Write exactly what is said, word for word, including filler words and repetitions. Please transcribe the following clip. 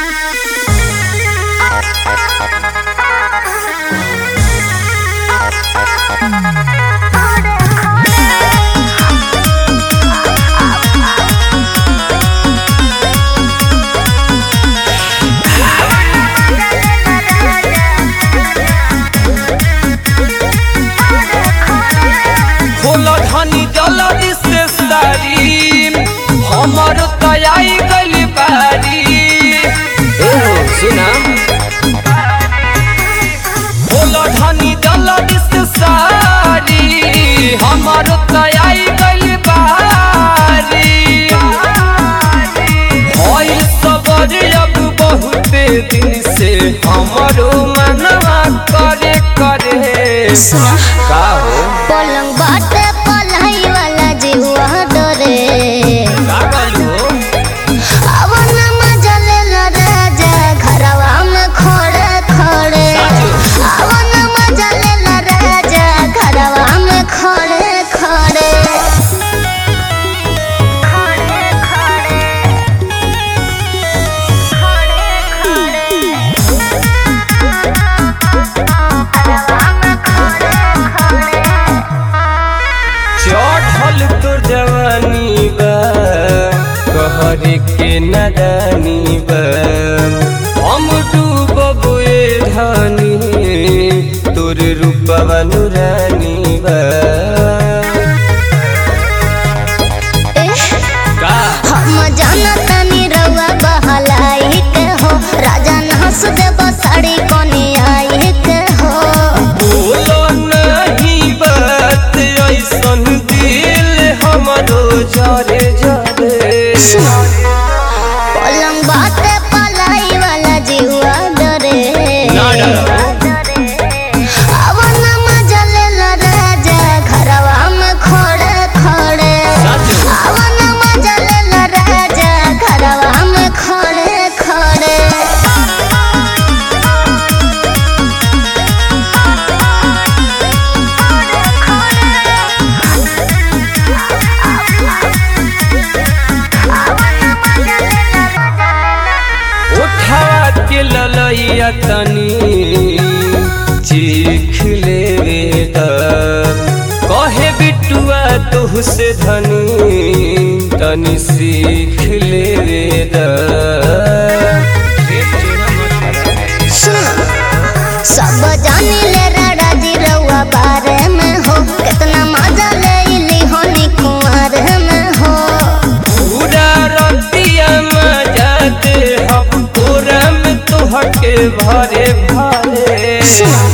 हमर तयाई गइल बारी ए हो सुना बोला धनी दलद से सारी हमर तयाई गइल बारी होइल सबर अब बहुत दिन से हमरो मनवा करे करे सुना का हो पलंग बाटे पलाई वाला जीवा डरे तोर जवानी बा कहर के नदानी बा हम डूबबे धानी तोर रूपवा नुरानी बा का हम जानतानी रउआ बहलाई के हो राजा हंस देब साड़ी कोनी आई के हो बोलो नहीं बात ऐसन हमरो जरे जरे पलंग बाटे पलाई वाला जीवा डरे ना डरो अवन मजा लेला राजा घरवा में खड़े खड़े अवन मजा लेला राजा घरवा में खड़े खड़े के ललैया तनी चीख लेवे त कहे बिटुआ तुह से धनी तनी सीख लेवे त सब जानी ले राजा जी रउआ बारे में हो कितना मजा ले ली होनी कुंवर में हो पूरा रतिया मजा दे हम तोरा में तोहके भरे भरे